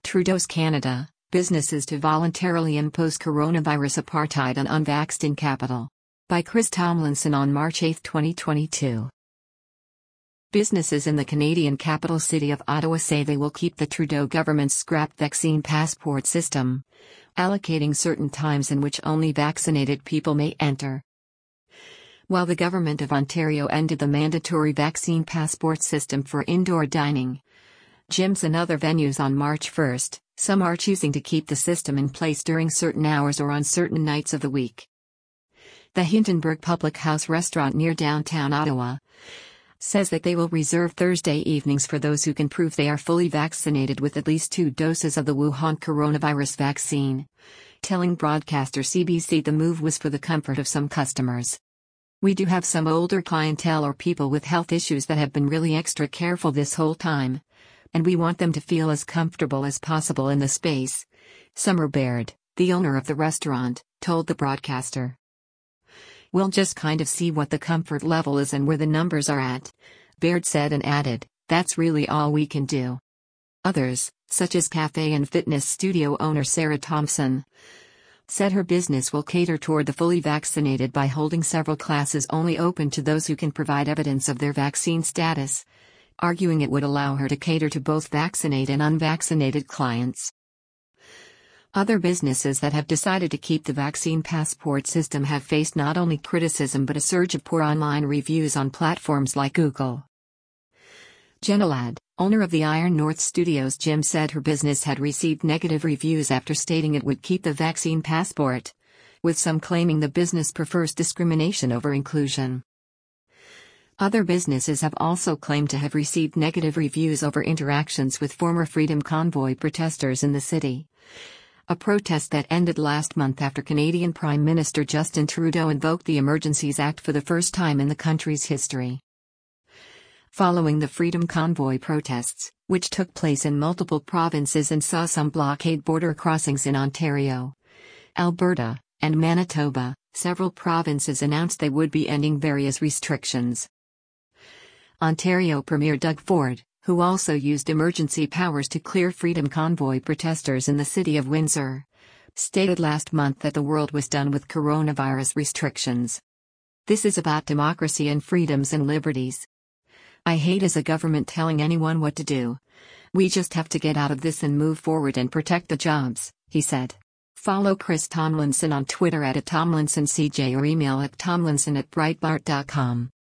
Trudeau's Canada, businesses to voluntarily impose coronavirus apartheid on unvaxxed in capital. By Chris Tomlinson on March 8, 2022. Businesses in the Canadian capital city of Ottawa say they will keep the Trudeau government's scrapped vaccine passport system, allocating certain times in which only vaccinated people may enter. While the Government of Ontario ended the mandatory vaccine passport system for indoor dining, gyms and other venues on March 1, some are choosing to keep the system in place during certain hours or on certain nights of the week. The Hintonburg Public House restaurant near downtown Ottawa says that they will reserve Thursday evenings for those who can prove they are fully vaccinated with at least 2 doses of the Wuhan coronavirus vaccine, telling broadcaster CBC the move was for the comfort of some customers. "We do have some older clientele or people with health issues that have been really extra careful this whole time, and we want them to feel as comfortable as possible in the space," Summer Baird, the owner of the restaurant, told the broadcaster. "We'll just kind of see what the comfort level is and where the numbers are at," Baird said and added, "That's really all we can do." Others, such as cafe and fitness studio owner Sarah Thompson, said her business will cater toward the fully vaccinated by holding several classes only open to those who can provide evidence of their vaccine status, arguing it would allow her to cater to both vaccinated and unvaccinated clients. Other businesses that have decided to keep the vaccine passport system have faced not only criticism but a surge of poor online reviews on platforms like Google. Jenna Ladd, owner of the Iron North Studios gym, said her business had received negative reviews after stating it would keep the vaccine passport, with some claiming the business prefers discrimination over inclusion. Other businesses have also claimed to have received negative reviews over interactions with former Freedom Convoy protesters in the city, a protest that ended last month after Canadian Prime Minister Justin Trudeau invoked the Emergencies Act for the first time in the country's history. Following the Freedom Convoy protests, which took place in multiple provinces and saw some blockade border crossings in Ontario, Alberta, and Manitoba, several provinces announced they would be ending various restrictions. Ontario Premier Doug Ford, who also used emergency powers to clear Freedom Convoy protesters in the city of Windsor, stated last month that the world was done with coronavirus restrictions. "This is about democracy and freedoms and liberties. I hate as a government telling anyone what to do. We just have to get out of this and move forward and protect the jobs," he said. Follow Chris Tomlinson on Twitter @TomlinsonCJ or email at tomlinson@breitbart.com.